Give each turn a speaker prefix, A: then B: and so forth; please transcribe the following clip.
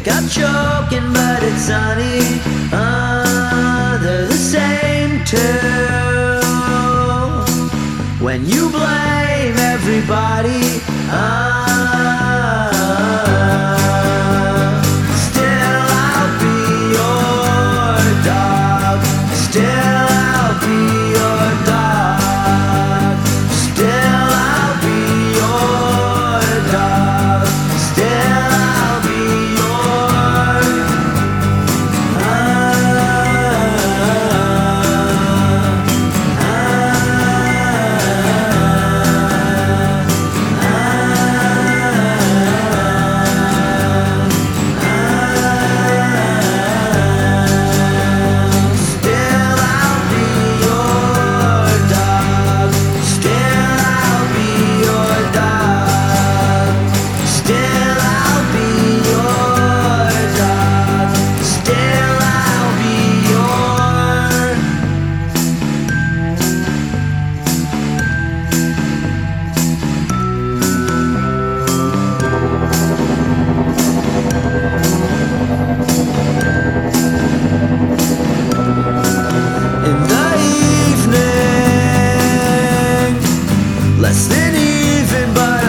A: I'm choking, but it's sunny. They're the same too. When you blame everybody, still I'll be your dog. Still I'll be your dog. Still I'll be your dog. Still I'll be your less than even, but